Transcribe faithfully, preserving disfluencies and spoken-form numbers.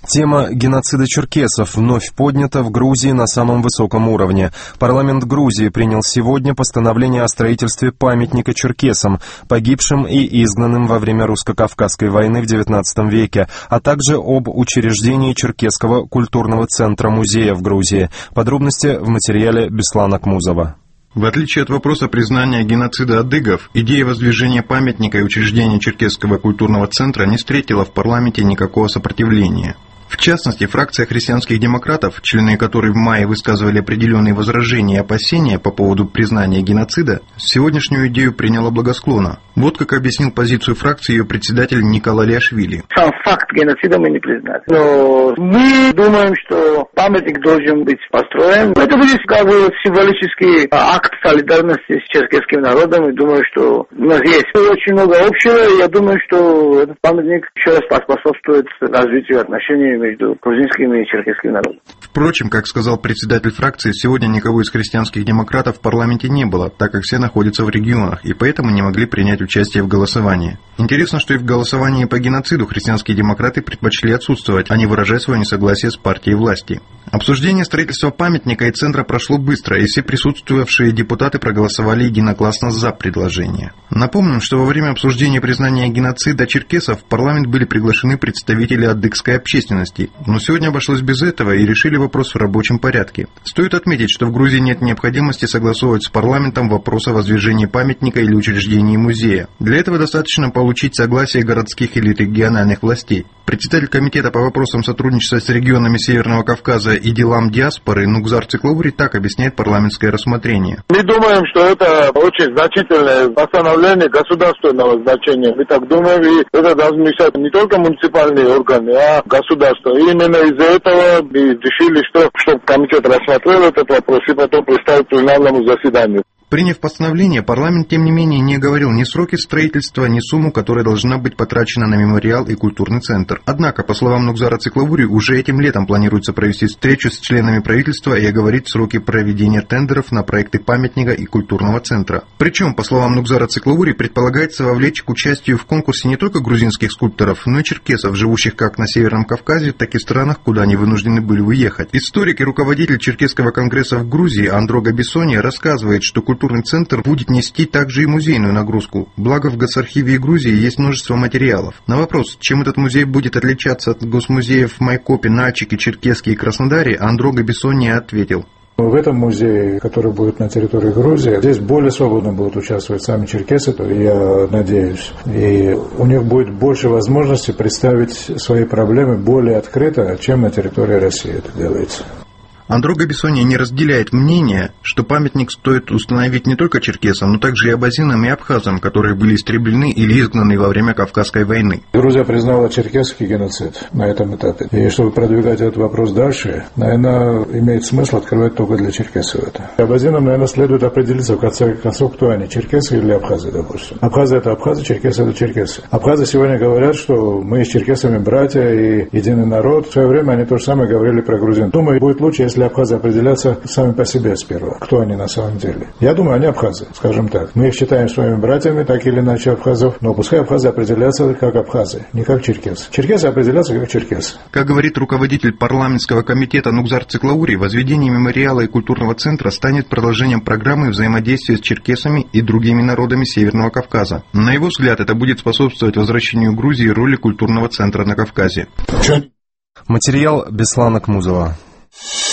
Тема геноцида черкесов вновь поднята в Грузии на самом высоком уровне. Парламент Грузии принял сегодня постановление о строительстве памятника черкесам, погибшим и изгнанным во время русско-кавказской войны в девятнадцатом веке, а также об учреждении Черкесского культурного центра-музея в Грузии. Подробности в материале Беслана Кмузова. В отличие от вопроса признания геноцида адыгов, идея воздвижения памятника и учреждения Черкесского культурного центра не встретила в парламенте никакого сопротивления. В частности, фракция христианских демократов, члены которой в мае высказывали определенные возражения и опасения по поводу признания геноцида, сегодняшнюю идею приняла благосклонно. Вот как объяснил позицию фракции ее председатель Никола Лиашвили. Сам факт геноцида мы не признали. Но мы думаем, что памятник должен быть построен. Это будет как бы символический акт солидарности с черкесским народом. И думаю, что у нас есть очень много общего. И я думаю, что этот памятник еще раз поспособствует развитию отношений между грузинским и черкесским народом. Впрочем, как сказал председатель фракции, сегодня никого из христианских демократов в парламенте не было, так как все находятся в регионах, и поэтому не могли принять участие в голосовании. Интересно, что и в голосовании по геноциду христианские демократы предпочли отсутствовать, а не выражать свое несогласие с партией власти. Обсуждение строительства памятника и центра прошло быстро, и все присутствовавшие депутаты проголосовали единогласно за предложение. Напомним, что во время обсуждения признания геноцида черкесов в парламент были приглашены представители адыгской общественности, но сегодня обошлось без этого и решили вопрос в рабочем порядке. Стоит отметить, что в Грузии нет необходимости согласовывать с парламентом вопрос о воздвижении памятника или учреждении музея. Для этого достаточно получить согласие городских или региональных властей. Председатель комитета по вопросам сотрудничества с регионами Северного Кавказа и делам диаспоры Нугзар Циклаури так объясняет парламентское рассмотрение. Мы думаем, что это очень значительное постановление государственного значения. Мы так думаем, и это должны решать не только муниципальные органы, а государство. И именно из-за этого мы решили, что чтобы комитет рассмотрел этот вопрос и потом представил пленарному заседанию. Приняв постановление, парламент, тем не менее, не оговорил ни сроки строительства, ни сумму, которая должна быть потрачена на мемориал и культурный центр. Однако, по словам Нугзара Циклаури, уже этим летом планируется провести встречу с членами правительства и оговорить сроки проведения тендеров на проекты памятника и культурного центра. Причем, по словам Нугзара Циклаури, предполагается вовлечь к участию в конкурсе не только грузинских скульпторов, но и черкесов, живущих как на Северном Кавказе, так и в странах, куда они вынуждены были уехать. Историк и руководитель Черкесского конгресса в Грузии Андрога Бессония рассказывает, что культурный Культурный центр будет нести также и музейную нагрузку. Благо в Госархиве Грузии есть множество материалов. На вопрос, чем этот музей будет отличаться от госмузеев в Майкопе, Нальчике, Черкесске и Краснодаре, Андрога Бессония ответил. В этом музее, который будет на территории Грузии, здесь более свободно будут участвовать сами черкесы, я надеюсь. И у них будет больше возможностей представить свои проблемы более открыто, чем на территории России это делается. Андрога Бессония не разделяет мнение, что памятник стоит установить не только черкесам, но также и абазинам и абхазам, которые были истреблены или изгнаны во время Кавказской войны. Грузия признала черкесский геноцид на этом этапе. И чтобы продвигать этот вопрос дальше, наверное, имеет смысл открывать только для черкесов это. Абазинам, наверное, следует определиться в конце концов, кто они, черкесы или абхазы, допустим. Абхазы – это абхазы, черкесы – это черкесы. Абхазы сегодня говорят, что мы с черкесами братья и единый народ. В свое время они то же самое говорили про грузин. Думаю, будет лучше, если Если абхазы определятся сами по себе сперва, кто они на самом деле. Я думаю, они абхазы, скажем так. Мы их считаем своими братьями, так или иначе абхазов, но пускай абхазы определятся как абхазы, не как черкесы. Черкесы определятся как черкесы. Как говорит руководитель парламентского комитета Нугзар Циклаури, возведение мемориала и культурного центра станет продолжением программы взаимодействия с черкесами и другими народами Северного Кавказа. На его взгляд, это будет способствовать возвращению Грузии роли культурного центра на Кавказе. Материал Беслана Кмузова.